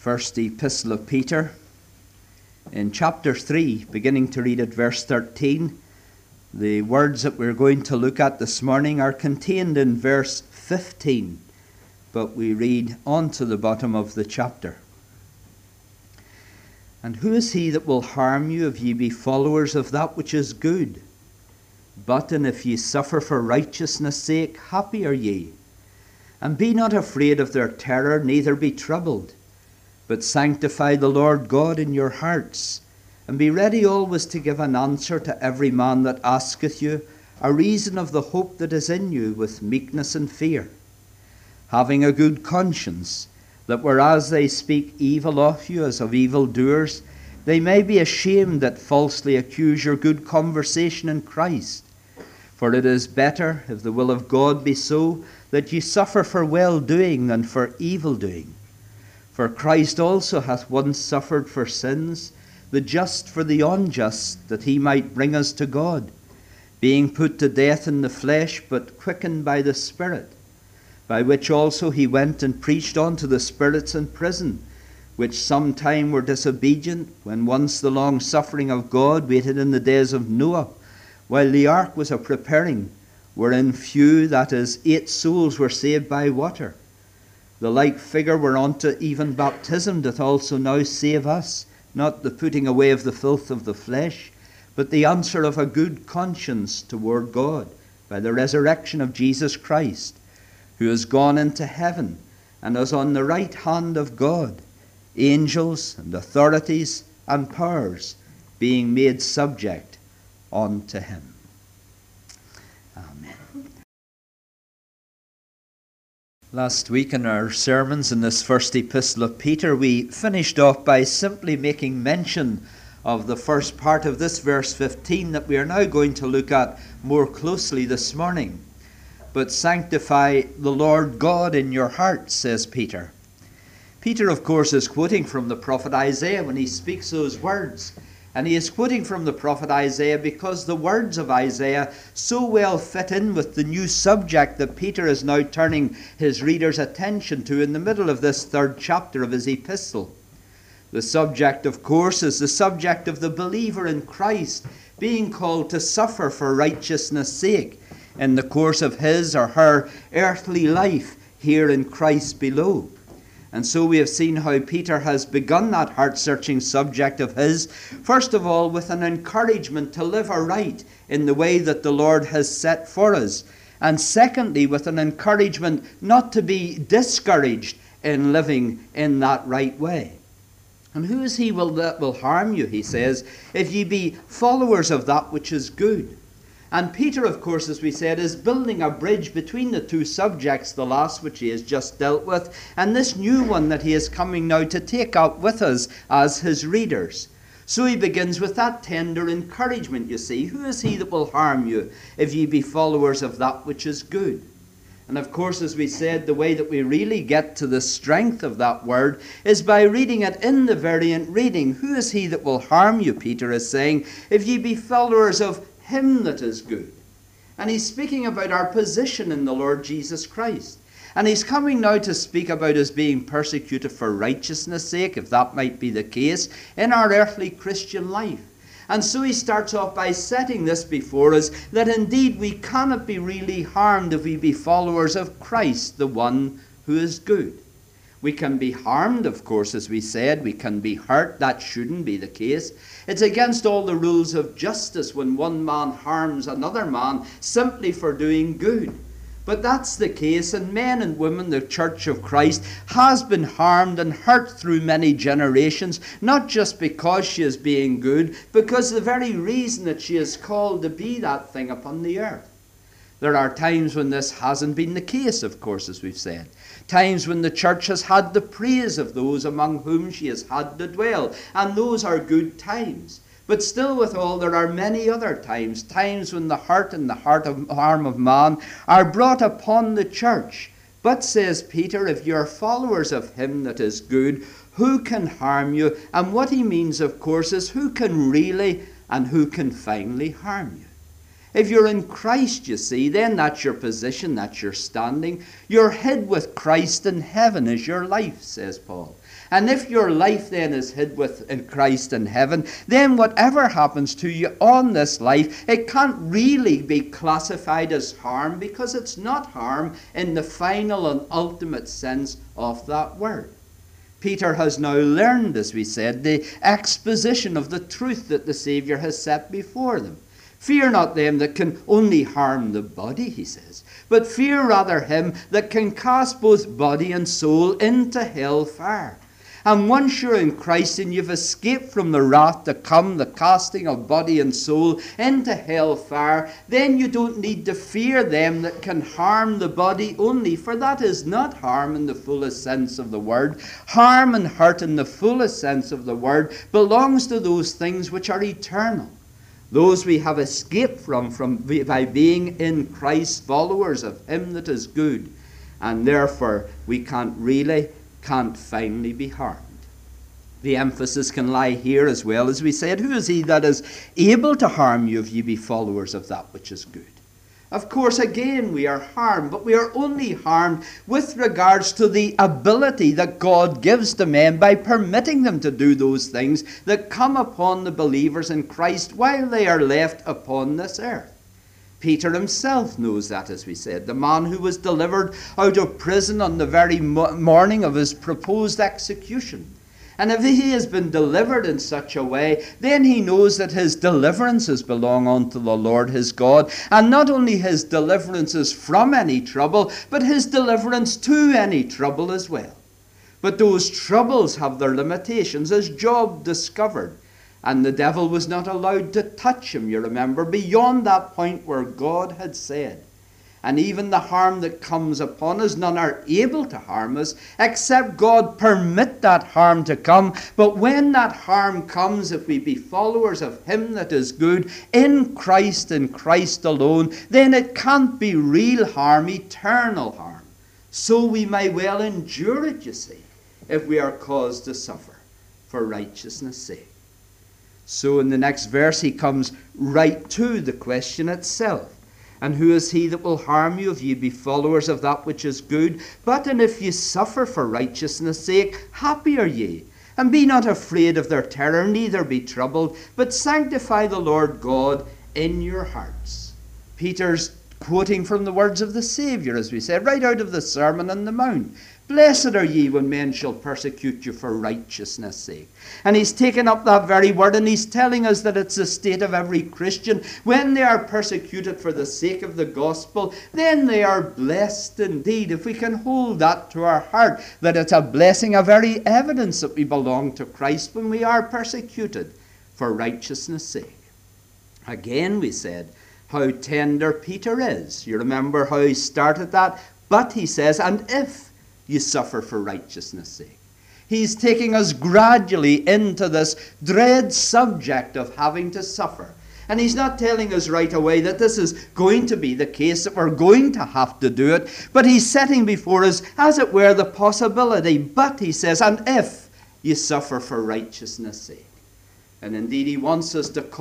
First Epistle of Peter, in chapter 3, beginning to read at verse 13. The words that we're going to look at this morning are contained in verse 15, but we read on to the bottom of the chapter. And who is he that will harm you if ye be followers of that which is good? But and if ye suffer for righteousness' sake, happy are ye. And be not afraid of their terror, neither be troubled. But sanctify the Lord God in your hearts, and be ready always to give an answer to every man that asketh you a reason of the hope that is in you with meekness and fear, having a good conscience, that whereas they speak evil of you as of evildoers, they may be ashamed that falsely accuse your good conversation in Christ. For it is better, if the will of God be so, that ye suffer for well-doing than for evil-doing. For Christ also hath once suffered for sins, the just for the unjust, that he might bring us to God, being put to death in the flesh, but quickened by the Spirit, by which also he went and preached unto the spirits in prison, which sometime were disobedient, when once the long suffering of God waited in the days of Noah, while the ark was a preparing, wherein few, that is, 8 souls, were saved by water. The like figure whereunto even baptism doth also now save us, not the putting away of the filth of the flesh, but the answer of a good conscience toward God, by the resurrection of Jesus Christ, who is gone into heaven, and is on the right hand of God, angels and authorities and powers being made subject unto him. Amen. Last week in our sermons in this first epistle of Peter, we finished off by simply making mention of the first part of this verse 15 that we are now going to look at more closely this morning. But sanctify the Lord God in your hearts, says Peter. Peter, of course, is quoting from the prophet Isaiah when he speaks those words. And he is quoting from the prophet Isaiah because the words of Isaiah so well fit in with the new subject that Peter is now turning his readers' attention to in the middle of this 3rd chapter of his epistle. The subject, of course, is the subject of the believer in Christ being called to suffer for righteousness' sake in the course of his or her earthly life here in Christ below. And so we have seen how Peter has begun that heart-searching subject of his, first of all with an encouragement to live aright in the way that the Lord has set for us, and secondly with an encouragement not to be discouraged in living in that right way. And who is he that will harm you, he says, if ye be followers of that which is good? And Peter, of course, as we said, is building a bridge between the two subjects, the last which he has just dealt with, and this new one that he is coming now to take up with us as his readers. So he begins with that tender encouragement, you see. Who is he that will harm you if ye be followers of that which is good? And of course, as we said, the way that we really get to the strength of that word is by reading it in the variant reading. Who is he that will harm you, Peter is saying, if ye be followers of him that is good? And he's speaking about our position in the Lord Jesus Christ. And he's coming now to speak about us being persecuted for righteousness' sake, if that might be the case, in our earthly Christian life. And so he starts off by setting this before us, that indeed we cannot be really harmed if we be followers of Christ, the one who is good. We can be harmed, of course, as we said. We can be hurt. That shouldn't be the case. It's against all the rules of justice when one man harms another man simply for doing good. But that's the case, and men and women, the Church of Christ, has been harmed and hurt through many generations, not just because she is being good, because the very reason that she is called to be that thing upon the earth. There are times when this hasn't been the case, of course, as we've said. Times when the church has had the praise of those among whom she has had to dwell, and those are good times. But still withal, there are many other times, times when the hurt and the harm of man are brought upon the church. But, says Peter, if you are followers of him that is good, who can harm you? And what he means, of course, is who can really and who can finally harm you? If you're in Christ, you see, then that's your position, that's your standing. You're hid with Christ in heaven is your life, says Paul. And if your life then is hid in Christ in heaven, then whatever happens to you on this life, it can't really be classified as harm, because it's not harm in the final and ultimate sense of that word. Peter has now learned, as we said, the exposition of the truth that the Saviour has set before them. Fear not them that can only harm the body, he says, but fear rather him that can cast both body and soul into hell fire. And once you're in Christ and you've escaped from the wrath to come, the casting of body and soul into hell fire, then you don't need to fear them that can harm the body only, for that is not harm in the fullest sense of the word. Harm and hurt in the fullest sense of the word belongs to those things which are eternal. Those we have escaped from by being in Christ, followers of him that is good. And therefore we can't finally be harmed. The emphasis can lie here as well, as we said. Who is he that is able to harm you if ye be followers of that which is good? Of course, again, we are harmed, but we are only harmed with regards to the ability that God gives to men by permitting them to do those things that come upon the believers in Christ while they are left upon this earth. Peter himself knows that, as we said, the man who was delivered out of prison on the very morning of his proposed execution. And if he has been delivered in such a way, then he knows that his deliverances belong unto the Lord his God. And not only his deliverances from any trouble, but his deliverance to any trouble as well. But those troubles have their limitations, as Job discovered. And the devil was not allowed to touch him, you remember, beyond that point where God had said. And even the harm that comes upon us, none are able to harm us, except God permit that harm to come. But when that harm comes, if we be followers of him that is good, in Christ and Christ alone, then it can't be real harm, eternal harm. So we may well endure it, you see, if we are caused to suffer for righteousness' sake. So in the next verse he comes right to the question itself. And who is he that will harm you if ye be followers of that which is good? But and if ye suffer for righteousness' sake, happy are ye. And be not afraid of their terror, neither be troubled, but sanctify the Lord God in your hearts. Peter's quoting from the words of the Saviour, as we said, right out of the Sermon on the Mount. Blessed are ye when men shall persecute you for righteousness' sake. And he's taken up that very word, and he's telling us that it's the state of every Christian. When they are persecuted for the sake of the gospel, then they are blessed indeed. If we can hold that to our heart, that it's a blessing, a very evidence that we belong to Christ when we are persecuted for righteousness' sake. Again, we said how tender Peter is. You remember how he started that? But he says, and if you suffer for righteousness' sake. He's taking us gradually into this dread subject of having to suffer. And he's not telling us right away that this is going to be the case, that we're going to have to do it. But he's setting before us, as it were, the possibility. But, he says, and if you suffer for righteousness' sake. And indeed, he wants us to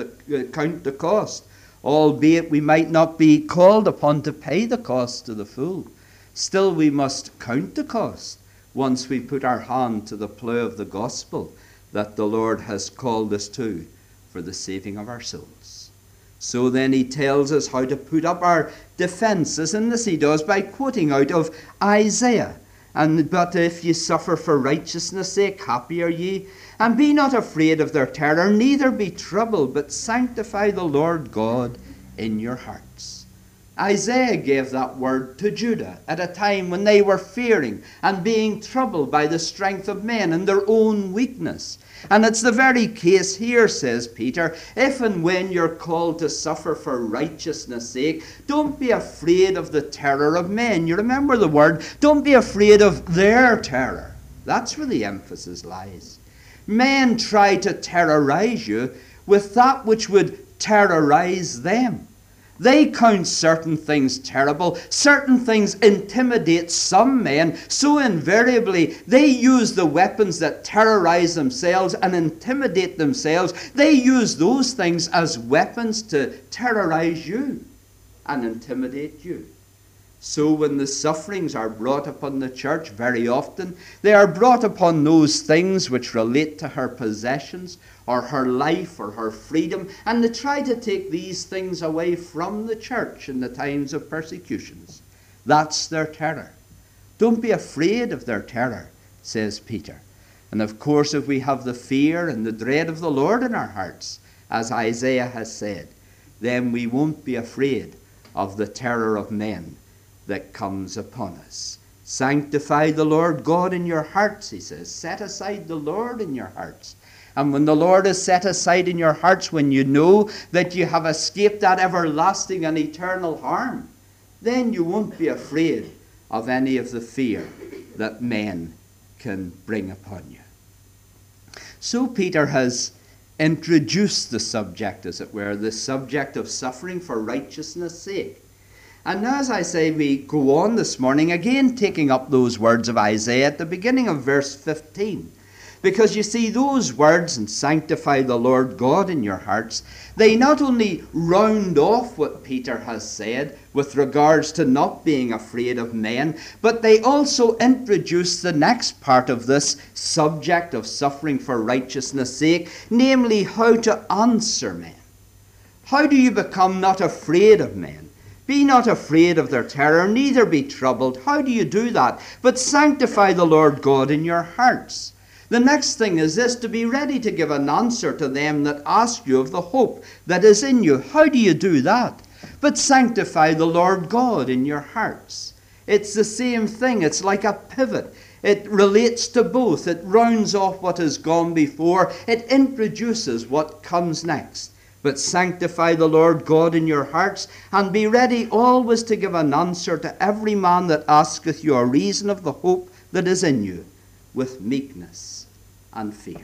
count the cost, albeit we might not be called upon to pay the cost to the full. Still, we must count the cost once we put our hand to the plough of the gospel that the Lord has called us to for the saving of our souls. So then he tells us how to put up our defences, and this he does by quoting out of Isaiah. But if ye suffer for righteousness' sake, happy are ye. And be not afraid of their terror, neither be troubled, but sanctify the Lord God in your hearts. Isaiah gave that word to Judah at a time when they were fearing and being troubled by the strength of men and their own weakness. And it's the very case here, says Peter. If and when you're called to suffer for righteousness' sake, don't be afraid of the terror of men. You remember the word, don't be afraid of their terror. That's where the emphasis lies. Men try to terrorize you with that which would terrorize them. They count certain things terrible. Certain things intimidate some men. So invariably, they use the weapons that terrorize themselves and intimidate themselves. They use those things as weapons to terrorize you and intimidate you. So when the sufferings are brought upon the church, very often they are brought upon those things which relate to her possessions or her life or her freedom, and they try to take these things away from the church in the times of persecutions. That's their terror. Don't be afraid of their terror, says Peter. And of course, if we have the fear and the dread of the Lord in our hearts, as Isaiah has said, then we won't be afraid of the terror of men that comes upon us. Sanctify the Lord God in your hearts, he says. Set aside the Lord in your hearts. And when the Lord is set aside in your hearts, when you know that you have escaped that everlasting and eternal harm, then you won't be afraid of any of the fear that men can bring upon you. So Peter has introduced the subject, as it were, the subject of suffering for righteousness' sake. And now, as I say, we go on this morning, again taking up those words of Isaiah at the beginning of verse 15. Because you see, those words, and sanctify the Lord God in your hearts, they not only round off what Peter has said with regards to not being afraid of men, but they also introduce the next part of this subject of suffering for righteousness' sake, namely how to answer men. How do you become not afraid of men? Be not afraid of their terror, neither be troubled. How do you do that? But sanctify the Lord God in your hearts. The next thing is this, to be ready to give an answer to them that ask you of the hope that is in you. How do you do that? But sanctify the Lord God in your hearts. It's the same thing. It's like a pivot. It relates to both. It rounds off what has gone before. It introduces what comes next. But sanctify the Lord God in your hearts, and be ready always to give an answer to every man that asketh you a reason of the hope that is in you, with meekness and fear.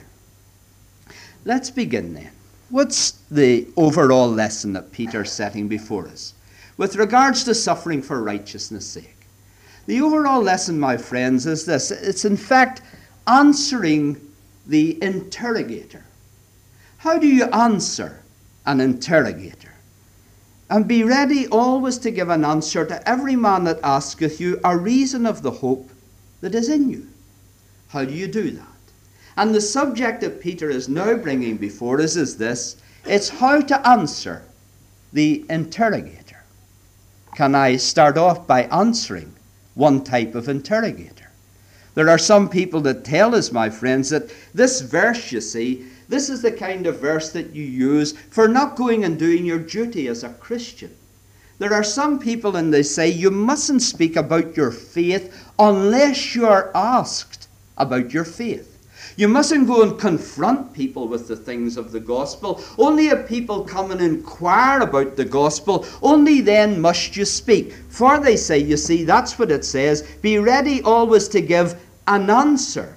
Let's begin then. What's the overall lesson that Peter's setting before us with regards to suffering for righteousness' sake? The overall lesson, my friends, is this. It's in fact answering the interrogator. How do you answer an interrogator? And be ready always to give an answer to every man that asketh you a reason of the hope that is in you. How do you do that? And the subject that Peter is now bringing before us is this. It's how to answer the interrogator. Can I start off by answering one type of interrogator? There are some people that tell us, my friends, that this verse, you see, this is the kind of verse that you use for not going and doing your duty as a Christian. There are some people, and they say you mustn't speak about your faith unless you are asked about your faith. You mustn't go and confront people with the things of the gospel. Only if people come and inquire about the gospel, only then must you speak. For they say, you see, that's what it says, be ready always to give an answer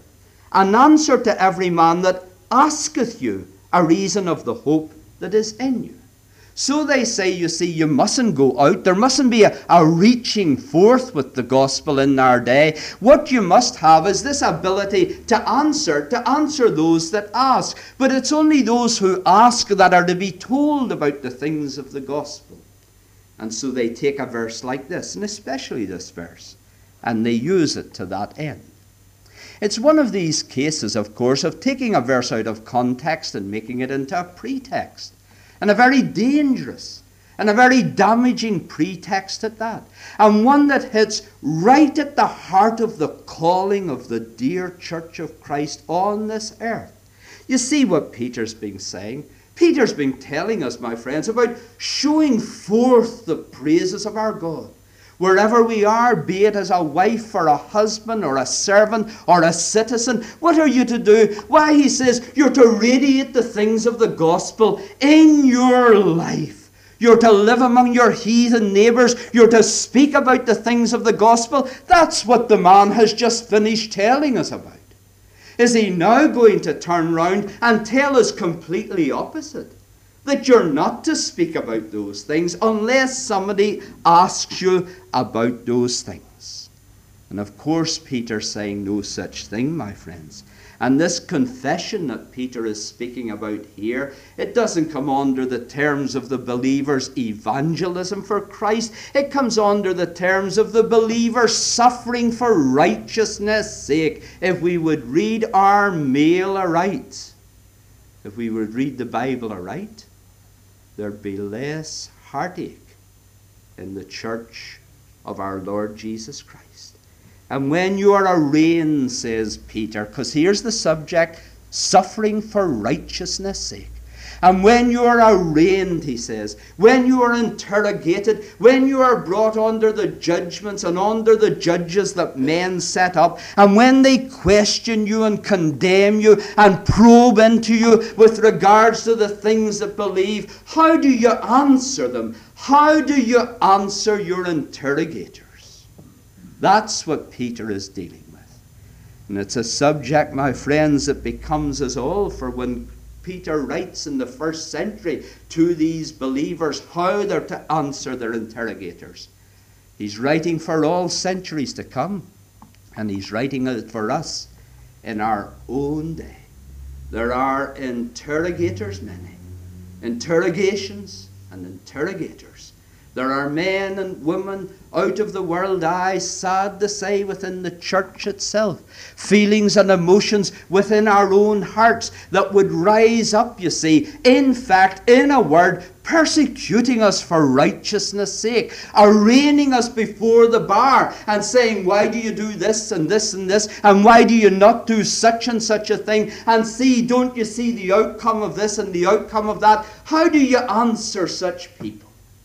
to every man that asketh you a reason of the hope that is in you. So they say, you see, you mustn't go out. There mustn't be a reaching forth with the gospel in our day. What you must have is this ability to answer those that ask. But it's only those who ask that are to be told about the things of the gospel. And so they take a verse like this, and especially this verse, and they use it to that end. It's one of these cases, of course, of taking a verse out of context and making it into a pretext. And a very dangerous and a very damaging pretext at that. And one that hits right at the heart of the calling of the dear Church of Christ on this earth. You see what Peter's been saying? Peter's been telling us, my friends, about showing forth the praises of our God. Wherever we are, be it as a wife or a husband or a servant or a citizen, what are you to do? Why, he says, you're to radiate the things of the gospel in your life. You're to live among your heathen neighbours. You're to speak about the things of the gospel. That's what the man has just finished telling us about. Is he now going to turn round and tell us completely opposite? That you're not to speak about those things unless somebody asks you about those things. And of course, Peter's saying no such thing, my friends. And this confession that Peter is speaking about here, it doesn't come under the terms of the believer's evangelism for Christ. It comes under the terms of the believer suffering for righteousness' sake. If we would read our mail aright, if we would read the Bible aright, there'd be less heartache in the church of our Lord Jesus Christ. And when you are arraigned, says Peter, because here's the subject, suffering for righteousness' sake. And when you are arraigned, he says, when you are interrogated, when you are brought under the judgments and under the judges that men set up, and when they question you and condemn you and probe into you with regards to the things that believe, how do you answer them? How do you answer your interrogators? That's what Peter is dealing with. And it's a subject, my friends, that becomes us all, for when Peter writes in the first century to these believers how they're to answer their interrogators. He's writing for all centuries to come, and he's writing it for us in our own day. There are interrogators many, interrogations and interrogators. There are men and women out of the world, sad to say, within the church itself. Feelings and emotions within our own hearts that would rise up, you see. In fact, in a word, persecuting us for righteousness' sake. Arraigning us before the bar and saying, why do you do this and this and this? And why do you not do such and such a thing? And see, don't you see the outcome of this and the outcome of that? How do you answer such people?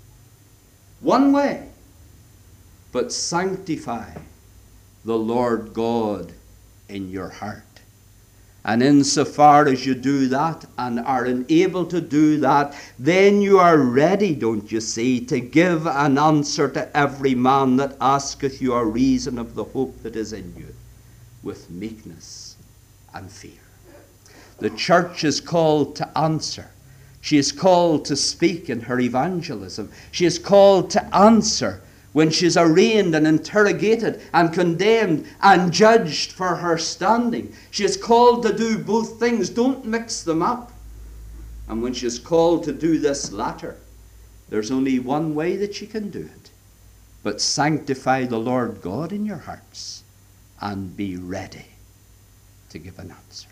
One way, but sanctify the Lord God in your heart. And insofar as you do that and are able to do that, then you are ready, don't you see, to give an answer to every man that asketh you a reason of the hope that is in you, with meekness and fear. The church is called to answer. She is called to speak in her evangelism. She is called to answer when she is arraigned and interrogated and condemned and judged for her standing. She is called to do both things. Don't mix them up. And when she is called to do this latter, there's only one way that she can do it. But sanctify the Lord God in your hearts and be ready to give an answer.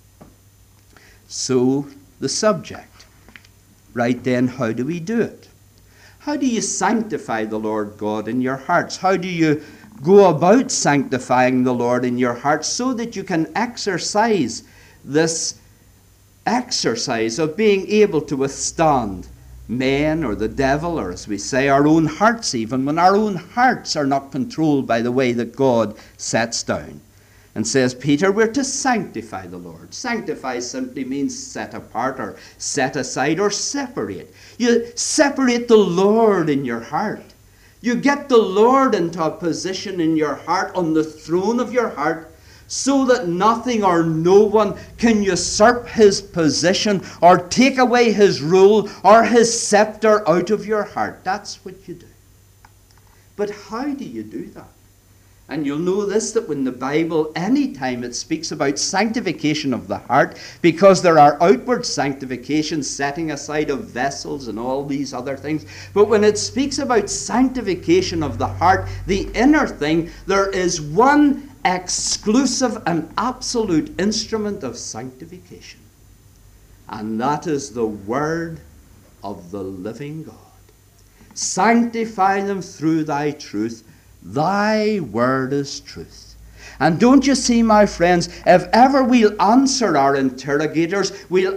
So, the subject. Right then, how do we do it? How do you sanctify the Lord God in your hearts? How do you go about sanctifying the Lord in your hearts so that you can exercise this exercise of being able to withstand men or the devil, or as we say, our own hearts, even when our own hearts are not controlled by the way that God sets down? And says Peter, we're to sanctify the Lord. Sanctify simply means set apart or set aside or separate. You separate the Lord in your heart. You get the Lord into a position in your heart, on the throne of your heart, so that nothing or no one can usurp his position or take away his rule or his scepter out of your heart. That's what you do. But how do you do that? And you'll know this, that when the Bible, any time it speaks about sanctification of the heart, because there are outward sanctifications, setting aside of vessels and all these other things, but when it speaks about sanctification of the heart, the inner thing, there is one exclusive and absolute instrument of sanctification. And that is the Word of the living God. Sanctify them through thy truth. Thy word is truth. And don't you see, my friends, if ever we'll answer our interrogators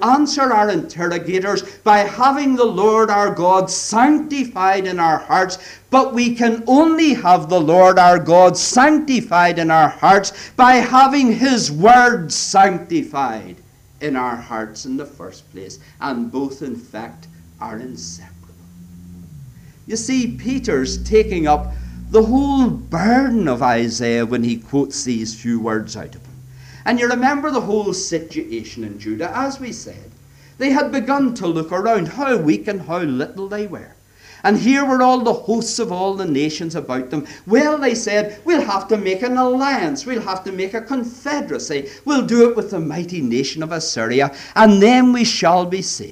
by having the Lord our God sanctified in our hearts. But we can only have the Lord our God sanctified in our hearts by having his word sanctified in our hearts in the first place. And both, in fact, are inseparable. You see, Peter's taking up the whole burden of Isaiah when he quotes these few words out of him. And you remember the whole situation in Judah, as we said. They had begun to look around how weak and how little they were. And here were all the hosts of all the nations about them. Well, they said, we'll have to make an alliance. We'll have to make a confederacy. We'll do it with the mighty nation of Assyria, and then we shall be safe.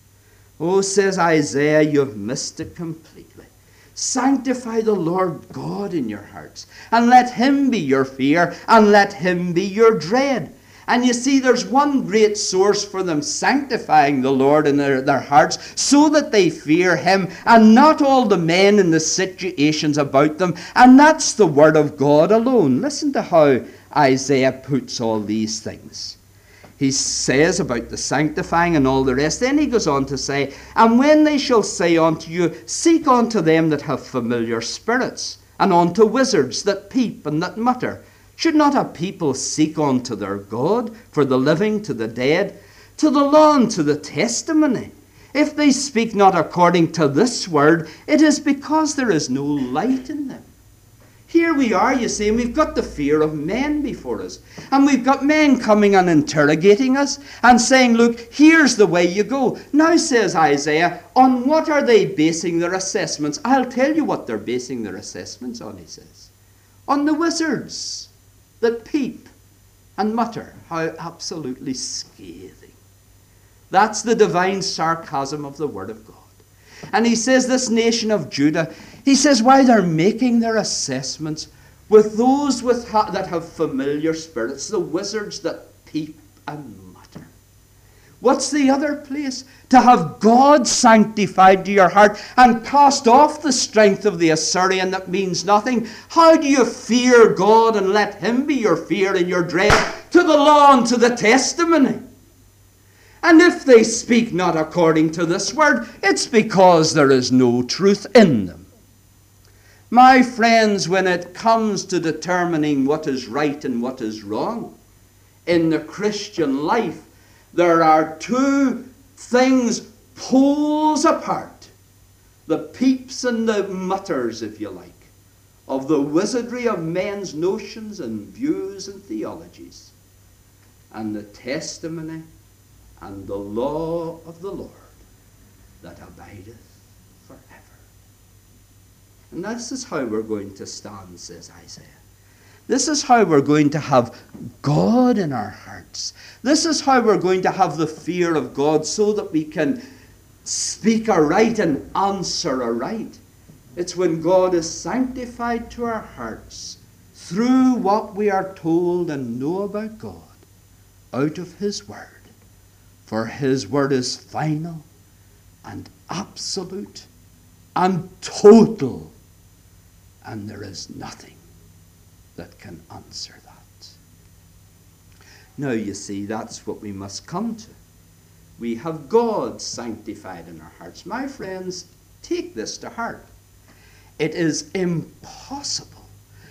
Oh, says Isaiah, you've missed it completely. Sanctify the Lord God in your hearts, and let him be your fear, and let him be your dread. And you see, there's one great source for them sanctifying the Lord in their hearts, so that they fear him, and not all the men in the situations about them. And that's the word of God alone. Listen to how Isaiah puts all these things. He says about the sanctifying and all the rest. Then he goes on to say, and when they shall say unto you, seek unto them that have familiar spirits, and unto wizards that peep and that mutter. Should not a people seek unto their God, for the living to the dead, to the law and to the testimony? If they speak not according to this word, it is because there is no light in them. Here we are, you see, and we've got the fear of men before us. And we've got men coming and interrogating us and saying, look, here's the way you go. Now, says Isaiah, on what are they basing their assessments? I'll tell you what they're basing their assessments on, he says. On the wizards that peep and mutter. How absolutely scathing. That's the divine sarcasm of the Word of God. And he says this nation of Judah, he says why they're making their assessments with those that have familiar spirits, the wizards that peep and mutter. What's the other place? To have God sanctified to your heart and cast off the strength of the Assyrian that means nothing. How do you fear God and let him be your fear and your dread? To the law and to the testimony. And if they speak not according to this word, it's because there is no truth in them. My friends, when it comes to determining what is right and what is wrong in the Christian life, there are two things poles apart. The peeps and the mutters, if you like, of the wizardry of men's notions and views and theologies, and the testimony and the law of the Lord that abideth forever. And this is how we're going to stand, says Isaiah. This is how we're going to have God in our hearts. This is how we're going to have the fear of God so that we can speak aright and answer aright. It's when God is sanctified to our hearts through what we are told and know about God out of his word. For his word is final and absolute and total, and there is nothing that can answer that. Now, you see, that's what we must come to. We have God sanctified in our hearts. My friends, take this to heart. It is impossible,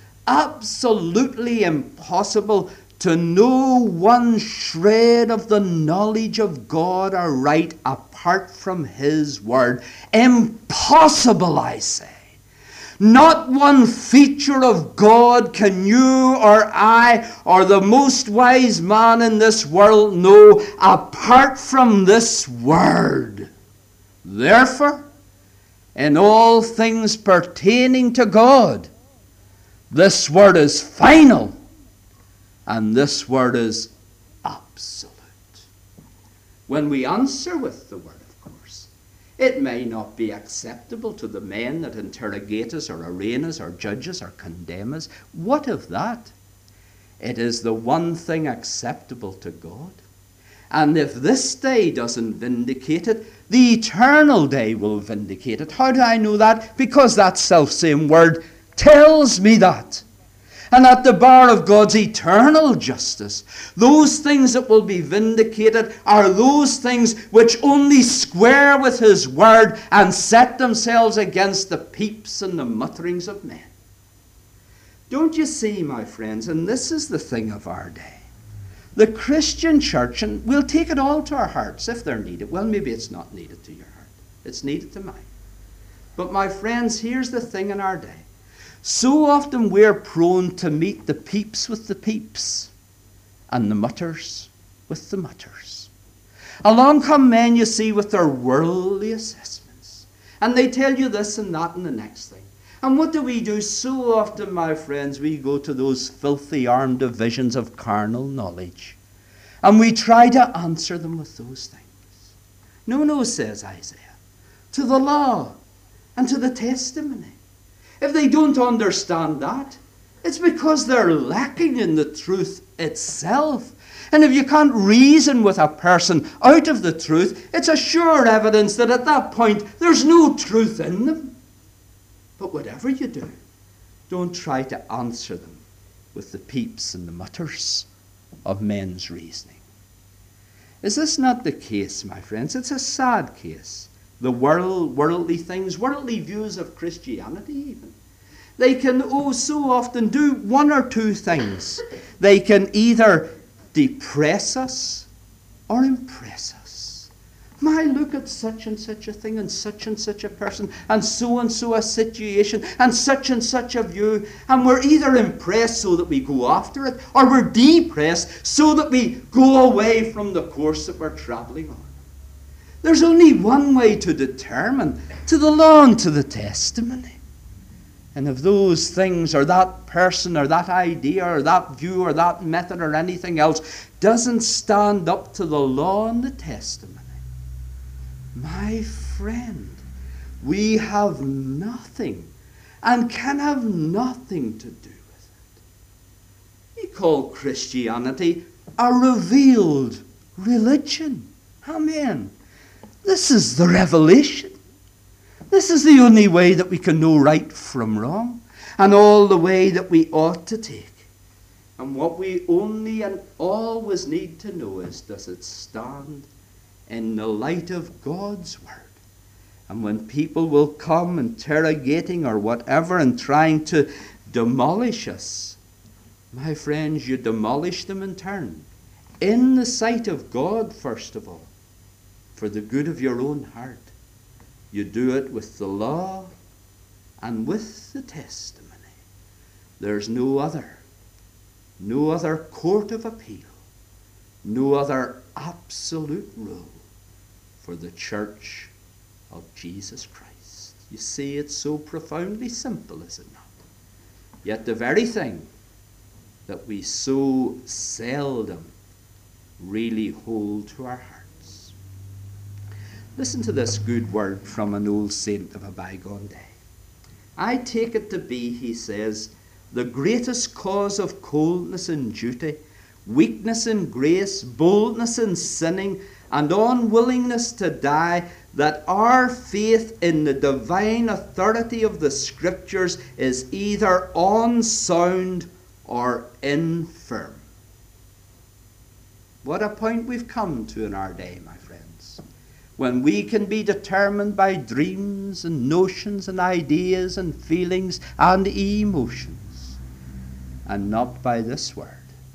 absolutely impossible, to know one shred of the knowledge of God aright apart from his word. Impossible, I say. Not one feature of God can you or I or the most wise man in this world know apart from this word. Therefore, in all things pertaining to God, this word is final and this word is absolute. When we answer with the word, of course, it may not be acceptable to the men that interrogate us or arraign us or judge us or condemn us. What of that? It is the one thing acceptable to God. And if this day doesn't vindicate it, the eternal day will vindicate it. How do I know that? Because that selfsame word tells me that. And at the bar of God's eternal justice, those things that will be vindicated are those things which only square with his word and set themselves against the peeps and the mutterings of men. Don't you see, my friends, and this is the thing of our day, the Christian church, and we'll take it all to our hearts if they're needed. Well, maybe it's not needed to your heart. It's needed to mine. But my friends, here's the thing in our day. So often we're prone to meet the peeps with the peeps and the mutters with the mutters. Along come men, you see, with their worldly assessments. And they tell you this and that and the next thing. And what do? So often, my friends, we go to those filthy armed divisions of carnal knowledge. And we try to answer them with those things. No, no, says Isaiah. To the law and to the testimony. If they don't understand that, it's because they're lacking in the truth itself. And if you can't reason with a person out of the truth, it's a sure evidence that at that point there's no truth in them. But whatever you do, don't try to answer them with the peeps and the mutters of men's reasoning. Is this not the case, my friends? It's a sad case. The worldly things, worldly views of Christianity even. They can, so often do one or two things. They can either depress us or impress us. My, look at such and such a thing and such a person and so a situation and such a view. And we're either impressed so that we go after it, or we're depressed so that we go away from the course that we're travelling on. There's only one way to determine, to the law and to the testimony. And if those things or that person or that idea or that view or that method or anything else doesn't stand up to the law and the testimony, my friend, we have nothing and can have nothing to do with it. We call Christianity a revealed religion. Amen. This is the revelation. This is the only way that we can know right from wrong, and all the way that we ought to take. And what we only and always need to know is, does it stand in the light of God's word? And when people will come interrogating or whatever and trying to demolish us, my friends, you demolish them in turn, in the sight of God first of all, for the good of your own heart. You do it with the law and with the testimony. There's no other court of appeal, no other absolute rule for the church of Jesus Christ. You see, it's so profoundly simple, is it not? Yet the very thing that we so seldom really hold to our hearts. Listen to this good word from an old saint of a bygone day. I take it to be, he says, the greatest cause of coldness in duty, weakness in grace, boldness in sinning, and unwillingness to die, that our faith in the divine authority of the Scriptures is either unsound or infirm. What a point we've come to in our day, my friends, when we can be determined by dreams and notions and ideas and feelings and emotions, and not by this word.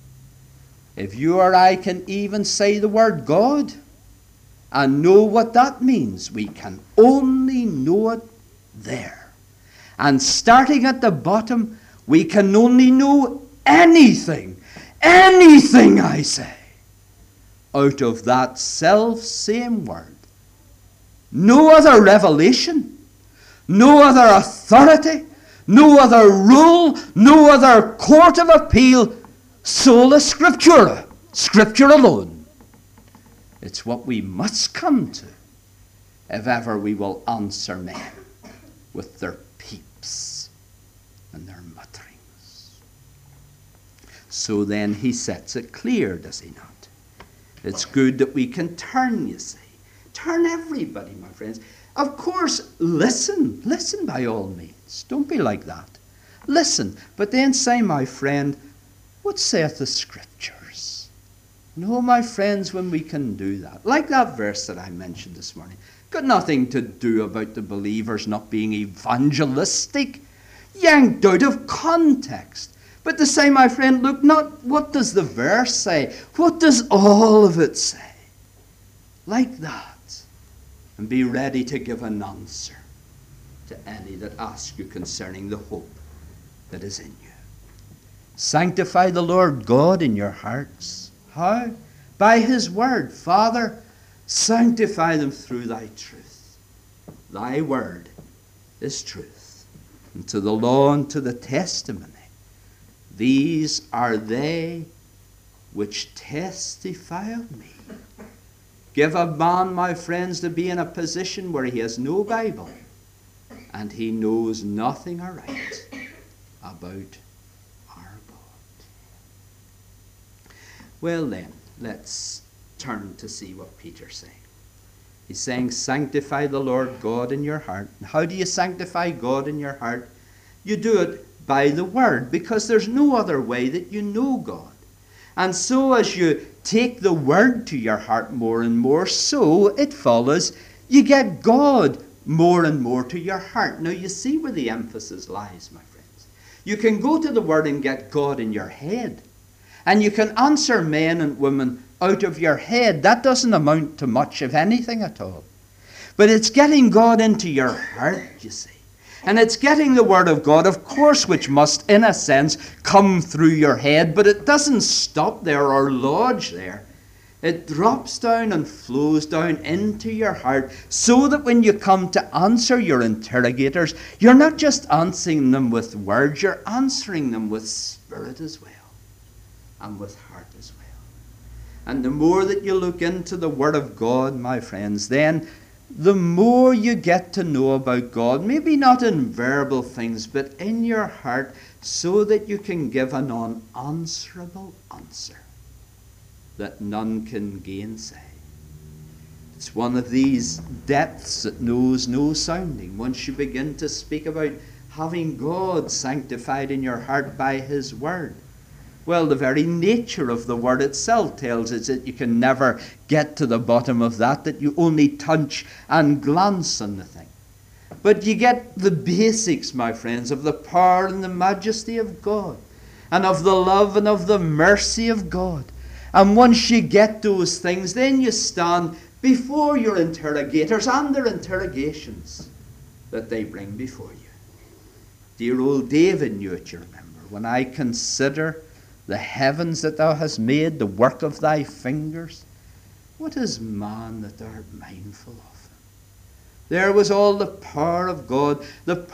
If you or I can even say the word God and know what that means, we can only know it there. And starting at the bottom, we can only know anything, I say, out of that self-same word. No other revelation, no other authority, no other rule, no other court of appeal, sola scriptura, Scripture alone. It's what we must come to if ever we will answer men with their peeps and their mutterings. So then he sets it clear, does he not? It's good that we can turn, you see. Turn everybody, my friends. Of course, listen by all means. Don't be like that. Listen, but then say, my friend, what saith the Scriptures? No, my friends, when we can do that. Like that verse that I mentioned this morning. Got nothing to do about the believers not being evangelistic. Yanked out of context. But to say, my friend, look, not what does the verse say? What does all of it say? Like that. And be ready to give an answer to any that ask you concerning the hope that is in you. Sanctify the Lord God in your hearts. How? By his word. Father, sanctify them through thy truth. thy word is truth. And to the law and to the testimony, these are they which testify of me. Give a man, my friends, to be in a position where he has no Bible and he knows nothing aright about our God. Well then, let's turn to see what Peter's saying. He's saying, sanctify the Lord God in your heart. And how do you sanctify God in your heart? You do it by the Word, because there's no other way that you know God. And so as you take the Word to your heart more and more, so it follows you get God more and more to your heart. Now you see where the emphasis lies, my friends. You can go to the Word and get God in your head. And you can answer men and women out of your head. That doesn't amount to much of anything at all. But it's getting God into your heart, you see. And it's getting the Word of God, of course, which must, in a sense, come through your head. But it doesn't stop there or lodge there. It drops down and flows down into your heart, so that when you come to answer your interrogators, you're not just answering them with words, you're answering them with spirit as well, and with heart as well. And the more that you look into the Word of God, my friends, then the more you get to know about God, maybe not in verbal things, but in your heart, so that you can give an unanswerable answer that none can gainsay. It's one of these depths that knows no sounding. Once you begin to speak about having God sanctified in your heart by His Word, well, the very nature of the Word itself tells us that you can never get to the bottom of that you only touch and glance on the thing. But you get the basics, my friends, of the power and the majesty of God, and of the love and of the mercy of God. And once you get those things, then you stand before your interrogators and their interrogations that they bring before you. Dear old David knew it, you remember. When I consider the heavens that thou hast made, the work of thy fingers, what is man that thou art mindful of him? There was all the power of God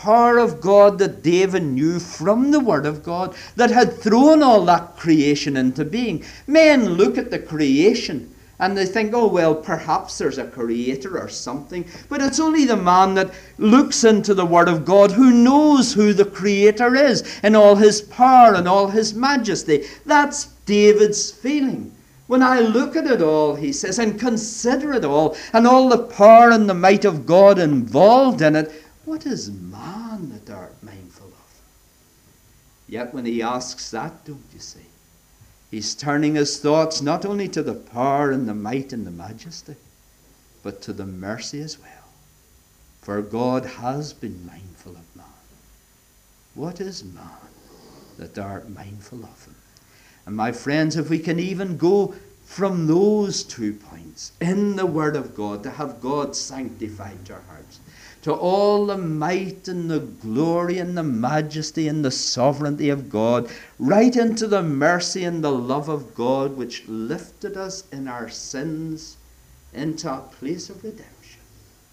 that David knew from the Word of God, that had thrown all that creation into being. Men look at the creation and they think, oh, well, perhaps there's a creator or something. But it's only the man that looks into the Word of God who knows who the creator is in all his power and all his majesty. That's David's feeling. When I look at it all, he says, and consider it all, and all the power and the might of God involved in it, what is man that thou art mindful of? Yet when he asks that, don't you see, he's turning his thoughts not only to the power and the might and the majesty, but to the mercy as well. For God has been mindful of man. What is man that thou art mindful of him? And my friends, if we can even go from those 2 points in the Word of God, to have God sanctified to our hearts, to all the might and the glory and the majesty and the sovereignty of God, right into the mercy and the love of God, which lifted us in our sins into a place of redemption.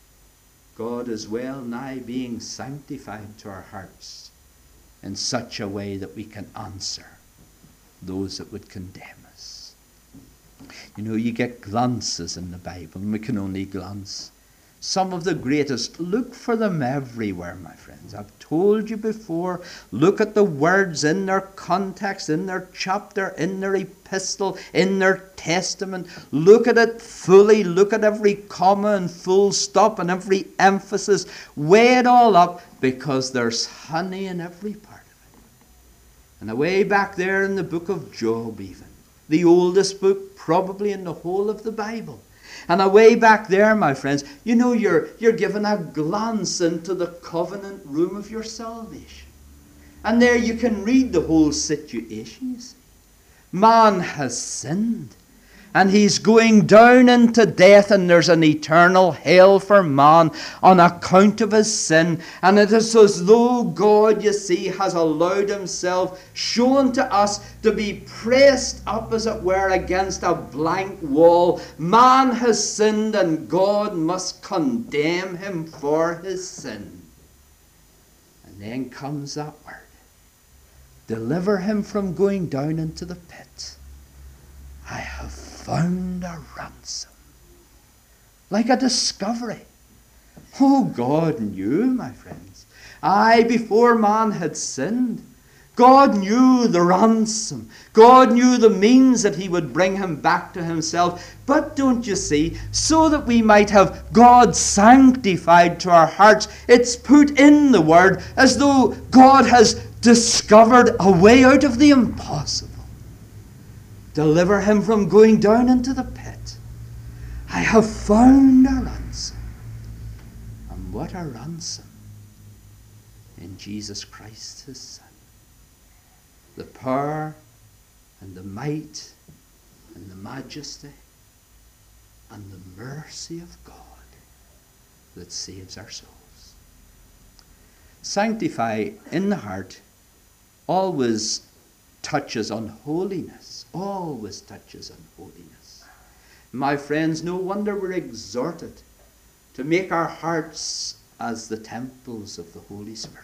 God is well nigh being sanctified to our hearts in such a way that we can answer those that would condemn us. You know, you get glances in the Bible, and we can only glance. Some of the greatest, look for them everywhere, my friends. I've told you before, look at the words in their context, in their chapter, in their epistle, in their testament. Look at it fully. Look at every comma and full stop and every emphasis. Weigh it all up, because there's honey in every part of it. And away back there in the book of Job even, the oldest book probably in the whole of the Bible, and away back there, my friends, you know, you're given a glance into the covenant room of your salvation. And there you can read the whole situation, you see. Man has sinned. And he's going down into death, and there's an eternal hell for man on account of his sin. And it is as though God, you see, has allowed himself, shown to us, to be pressed up, as it were, against a blank wall. Man has sinned, and God must condemn him for his sin. And then comes that word: deliver him from going down into the pit. I have found a ransom. Like a discovery. Oh, God knew, my friends. Aye, before man had sinned, God knew the ransom. God knew the means that he would bring him back to himself. But don't you see, so that we might have God sanctified to our hearts, it's put in the word as though God has discovered a way out of the impossible. Deliver him from going down into the pit. I have found a ransom. And what a ransom! In Jesus Christ, his Son. The power and the might and the majesty and the mercy of God that saves our souls. Sanctify in the heart always touches on holiness. Always touches on holiness. My friends, no wonder we're exhorted to make our hearts as the temples of the Holy Spirit.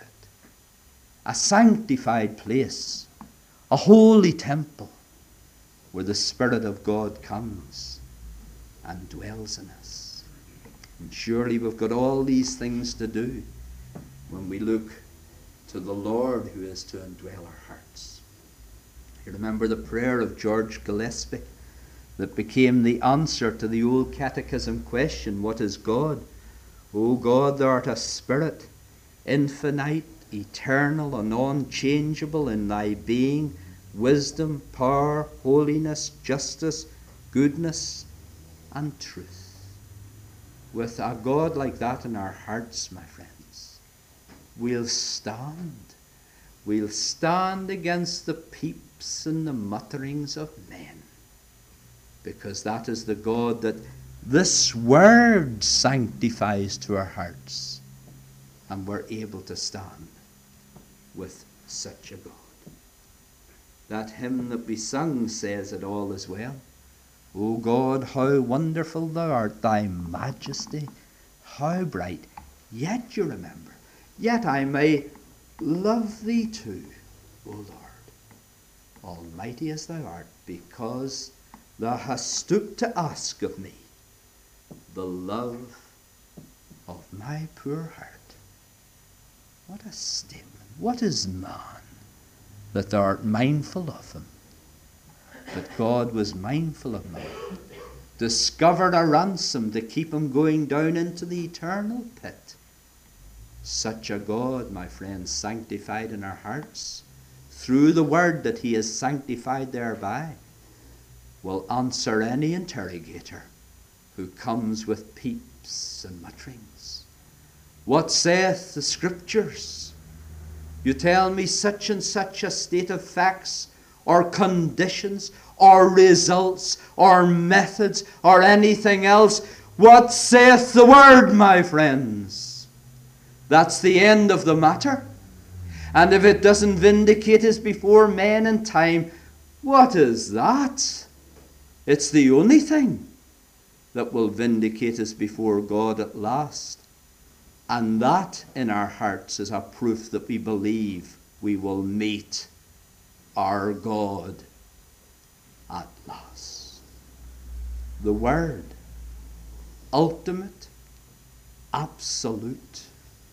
A sanctified place, a holy temple, where the Spirit of God comes and dwells in us. And surely we've got all these things to do when we look to the Lord who is to indwell our hearts. You remember the prayer of George Gillespie that became the answer to the old catechism question, what is God? O God, thou art a spirit, infinite, eternal, and unchangeable in thy being, wisdom, power, holiness, justice, goodness, and truth. With a God like that in our hearts, my friends, we'll stand. We'll stand against the peeps and the mutterings of men, because that is the God that this word sanctifies to our hearts, and we're able to stand with such a God. That hymn that we sung says it all as well. O God, how wonderful thou art, thy majesty, how bright. Yet, you remember, yet I may love thee too, O Lord, almighty as thou art, because thou hast stooped to ask of me the love of my poor heart. What a statement. What is man that thou art mindful of him? That God was mindful of man, discovered a ransom to keep him going down into the eternal pit. Such a God, my friends, sanctified in our hearts, through the word that he is sanctified thereby, will answer any interrogator who comes with peeps and mutterings. What saith the Scriptures? You tell me such and such a state of facts, or conditions, or results, or methods, or anything else. What saith the Word, my friends? That's the end of the matter. And if it doesn't vindicate us before men in time, what is that? It's the only thing that will vindicate us before God at last. And that in our hearts is a proof that we believe we will meet our God at last. The Word, ultimate, absolute,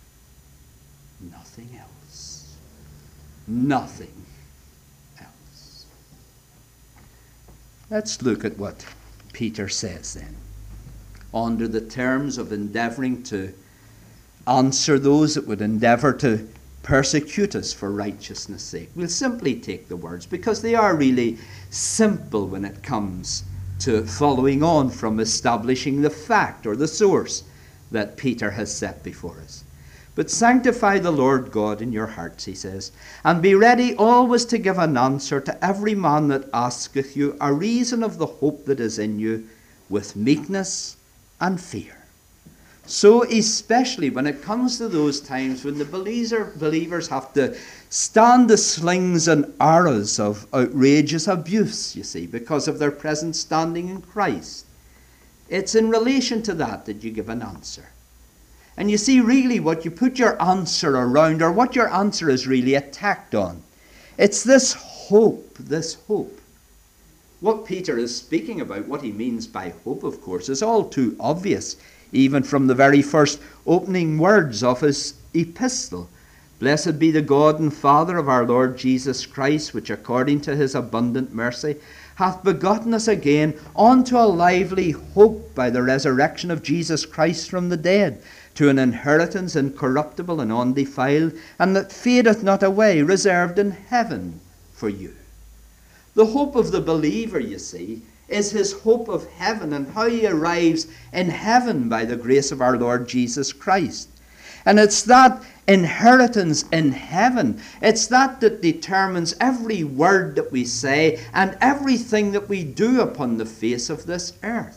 nothing else. Nothing else. Let's look at what Peter says then, under the terms of endeavouring to answer those that would endeavour to persecute us for righteousness' sake. We'll simply take the words because they are really simple when it comes to following on from establishing the fact or the source that Peter has set before us. But sanctify the Lord God in your hearts, he says, and be ready always to give an answer to every man that asketh you a reason of the hope that is in you, with meekness and fear. So especially when it comes to those times when the believers have to stand the slings and arrows of outrageous abuse, you see, because of their present standing in Christ. It's in relation to that that you give an answer. And you see, really, what you put your answer around, or what your answer is really attacked on, it's this hope, this hope. What Peter is speaking about, what he means by hope, of course, is all too obvious, even from the very first opening words of his epistle. Blessed be the God and Father of our Lord Jesus Christ, which according to his abundant mercy hath begotten us again unto a lively hope by the resurrection of Jesus Christ from the dead, to an inheritance incorruptible and undefiled, and that fadeth not away, reserved in heaven for you. The hope of the believer, you see, is his hope of heaven and how he arrives in heaven by the grace of our Lord Jesus Christ. And it's that inheritance in heaven, it's that determines every word that we say and everything that we do upon the face of this earth.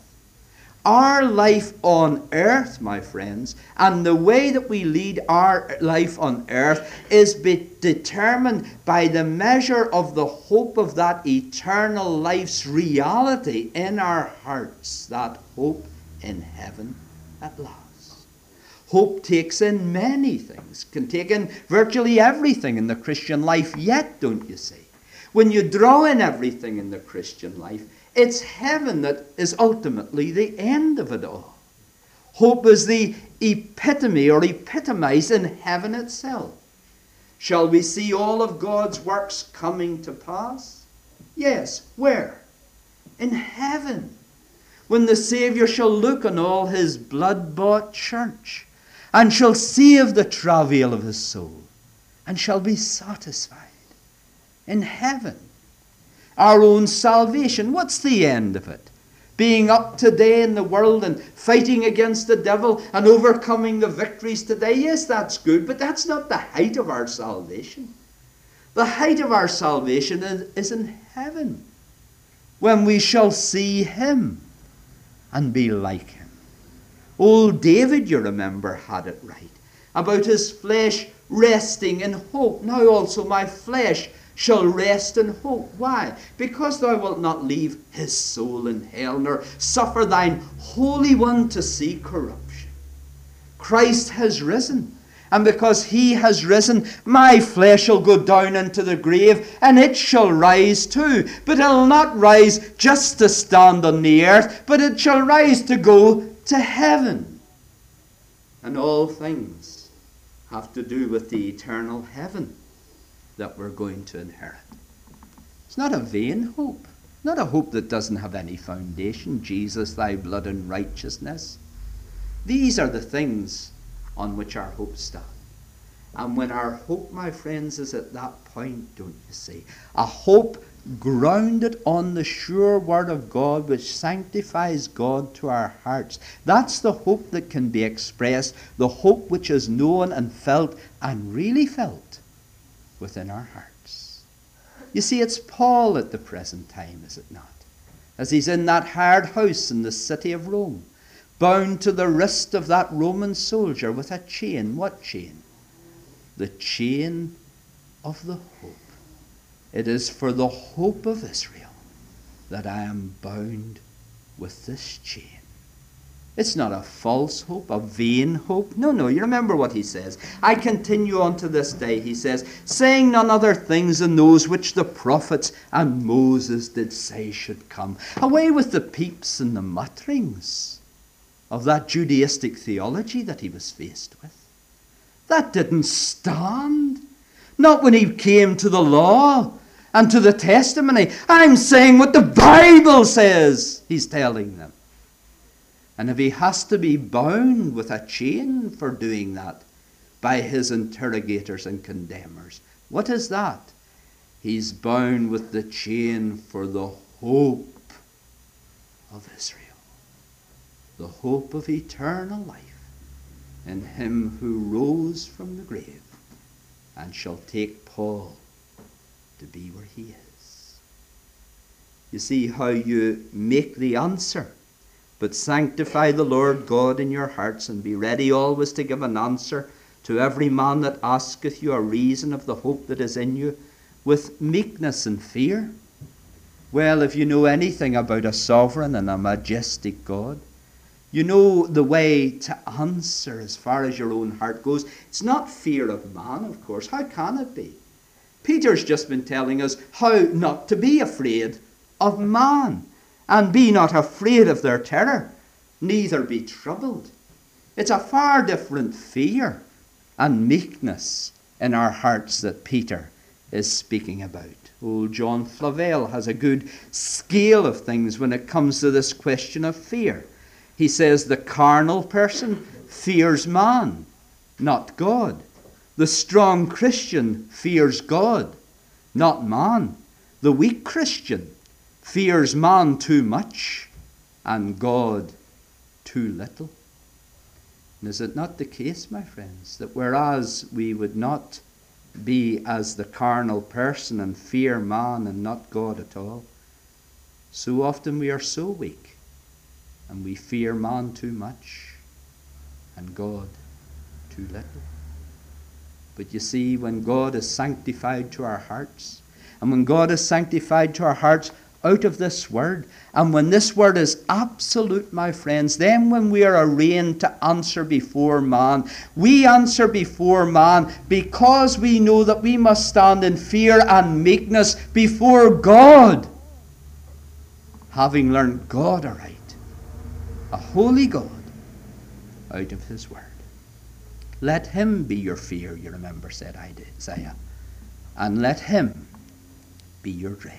Our life on earth, my friends, and the way that we lead our life on earth is determined by the measure of the hope of that eternal life's reality in our hearts, that hope in heaven at last. Hope takes in many things, can take in virtually everything in the Christian life yet, don't you see? When you draw in everything in the Christian life, it's heaven that is ultimately the end of it all. Hope is the epitome or epitomized in heaven itself. Shall we see all of God's works coming to pass? Yes. Where? In heaven. When the Saviour shall look on all his blood-bought church, and shall save the travail of his soul, and shall be satisfied. In heaven. Our own salvation, what's the end of it? Being up today in the world and fighting against the devil and overcoming the victories today. Yes, that's good, but that's not the height of our salvation. The height of our salvation is in heaven, when we shall see him and be like him. Old David, you remember, had it right about his flesh resting in hope. Now also my flesh shall rest in hope. Why? Because thou wilt not leave his soul in hell, nor suffer thine Holy One to see corruption. Christ has risen, and because he has risen, my flesh shall go down into the grave, and it shall rise too. But it'll not rise just to stand on the earth, but it shall rise to go to heaven. And all things have to do with the eternal heaven that we're going to inherit. It's not a vain hope, not a hope that doesn't have any foundation. Jesus, thy blood and righteousness. These are the things on which our hope stands. And when our hope, my friends, is at that point, don't you see, a hope grounded on the sure word of God, which sanctifies God to our hearts. That's the hope that can be expressed, the hope which is known and felt and really felt within our hearts. You see, it's Paul at the present time, is it not? As he's in that hard house in the city of Rome, bound to the wrist of that Roman soldier with a chain. What chain? The chain of the hope. It is for the hope of Israel that I am bound with this chain. It's not a false hope, a vain hope. No, you remember what he says. I continue on to this day, he says, saying none other things than those which the prophets and Moses did say should come. Away with the peeps and the mutterings of that Judaistic theology that he was faced with. That didn't stand. Not when he came to the law and to the testimony. I'm saying what the Bible says, he's telling them. And if he has to be bound with a chain for doing that by his interrogators and condemners, what is that? He's bound with the chain for the hope of Israel. The hope of eternal life in him who rose from the grave and shall take Paul to be where he is. You see how you make the answer. But sanctify the Lord God in your hearts, and be ready always to give an answer to every man that asketh you a reason of the hope that is in you, with meekness and fear. Well, if you know anything about a sovereign and a majestic God, you know the way to answer as far as your own heart goes. It's not fear of man, of course. How can it be? Peter's just been telling us how not to be afraid of man. And be not afraid of their terror, neither be troubled. It's a far different fear and meekness in our hearts that Peter is speaking about. Old John Flavel has a good scale of things when it comes to this question of fear. He says the carnal person fears man, not God. The strong Christian fears God, not man. The weak Christian fears man too much and God too little. And is it not the case, my friends, that whereas we would not be as the carnal person and fear man and not God at all, so often we are so weak and we fear man too much and God too little. But you see, when God is sanctified to our hearts, and when God is sanctified to our hearts out of this word, and when this word is absolute, my friends, then when we are arraigned to answer before man, we answer before man because we know that we must stand in fear and meekness before God, having learned God aright, a holy God, out of his word. Let him be your fear, you remember, said Isaiah, and let him be your dread.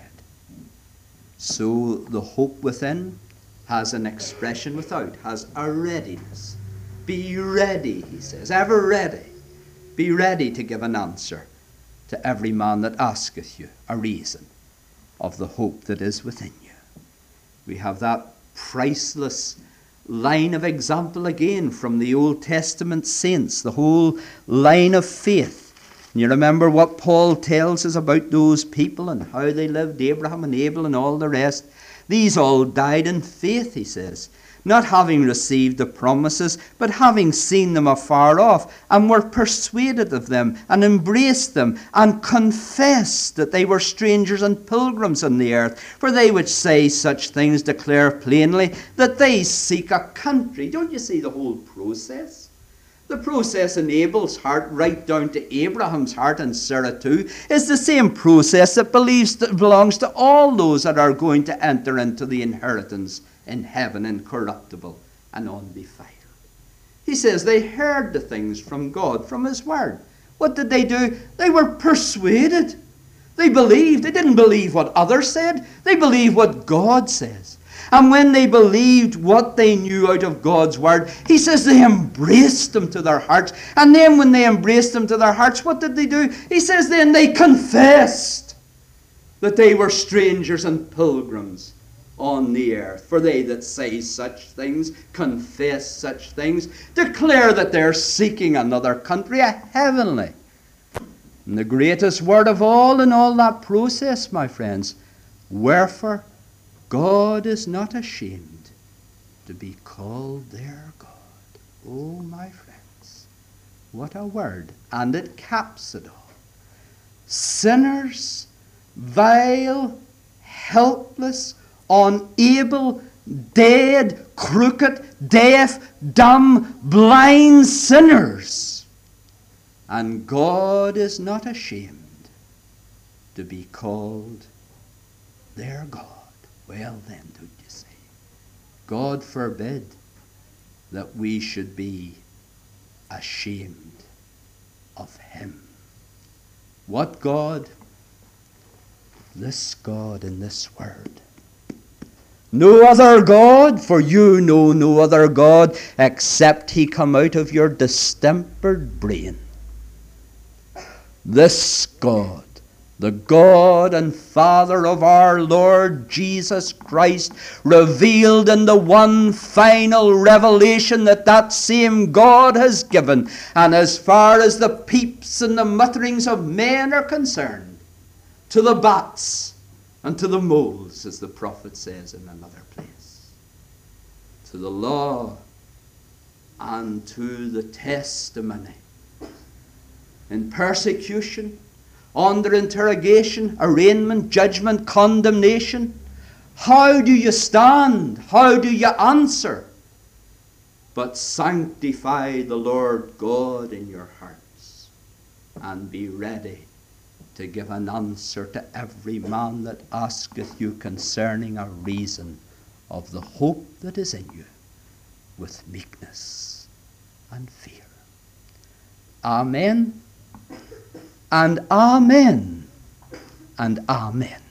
So the hope within has an expression without, has a readiness. Be ready, he says, ever ready. Be ready to give an answer to every man that asketh you a reason of the hope that is within you. We have that priceless line of example again from the Old Testament saints, the whole line of faith. And you remember what Paul tells us about those people and how they lived, Abraham and Abel and all the rest. These all died in faith, he says, not having received the promises, but having seen them afar off, and were persuaded of them, and embraced them, and confessed that they were strangers and pilgrims on the earth. For they which say such things declare plainly that they seek a country. Don't you see the whole process? The process in Abel's heart, right down to Abraham's heart and Sarah too, is the same process that belongs to all those that are going to enter into the inheritance in heaven, incorruptible and undefiled. He says they heard the things from God, from his word. What did they do? They were persuaded. They believed. They didn't believe what others said. They believed what God says. And when they believed what they knew out of God's word, he says they embraced them to their hearts. And then when they embraced them to their hearts, what did they do? He says then they confessed that they were strangers and pilgrims on the earth. For they that say such things, confess such things, declare that they're seeking another country, a heavenly. And the greatest word of all in all that process, my friends, wherefore God is not ashamed to be called their God. Oh, my friends, what a word. And it caps it all. Sinners, vile, helpless, unable, dead, crooked, deaf, dumb, blind sinners. And God is not ashamed to be called their God. Well then, don't you see? God forbid that we should be ashamed of him. What God? This God in this word. No other God, for you know no other God except he come out of your distempered brain. This God the God and Father of our Lord Jesus Christ, revealed in the one final revelation that that same God has given. And as far as the peeps and the mutterings of men are concerned, to the bats and to the moles, as the prophet says in another place, to the law and to the testimony, in persecution, under interrogation, arraignment, judgment, condemnation. How do you stand? How do you answer? But sanctify the Lord God in your hearts, and be ready to give an answer to every man that asketh you concerning a reason of the hope that is in you, with meekness and fear. Amen, and amen, and amen.